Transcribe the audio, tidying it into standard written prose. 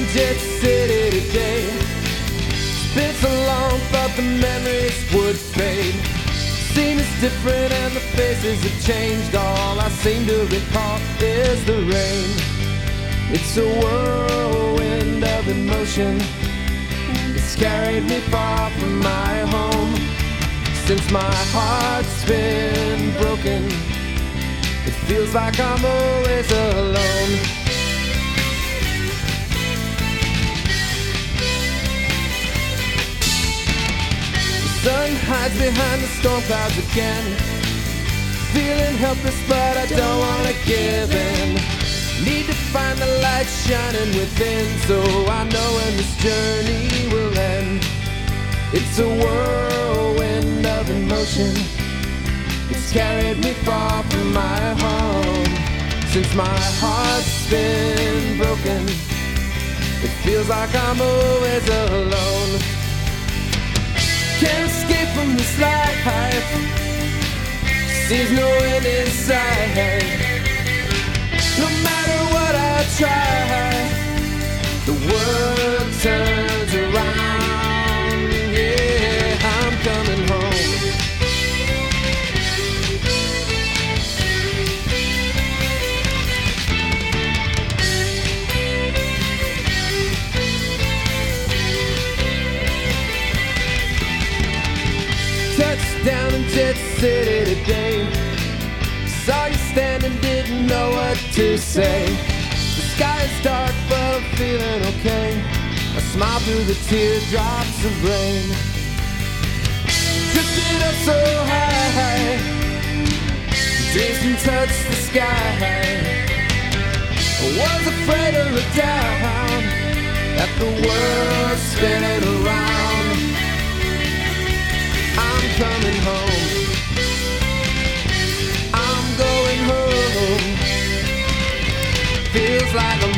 Jet City today. It's been so long, thought the memories would fade. Scene is different and the faces have changed. All I seem to recall is the rain. It's a whirlwind of emotion. It's carried me far from my home. Since my heart's been broken, it feels like I'm always alone. The sun hides behind the storm clouds again. Feeling helpless, but I don't wanna give in. Need to find the light shining within, so I know when this journey will end. It's a whirlwind of emotion. It's carried me far from my home. Since my heart's been broken, it feels like I'm always alone. Can't escape from this life. Seems no end in sight. No matter what I try, the world turns around. Yeah, I'm coming home. Touchdown in Jet City today. Saw you standing, didn't know what to say. The sky is dark, but I'm feeling okay. I smile through the teardrops of rain. Drifted up so high, dreams can touch the sky. I was afraid to look down at the world spinning around. I'm coming home. I'm going home. Feels like I'm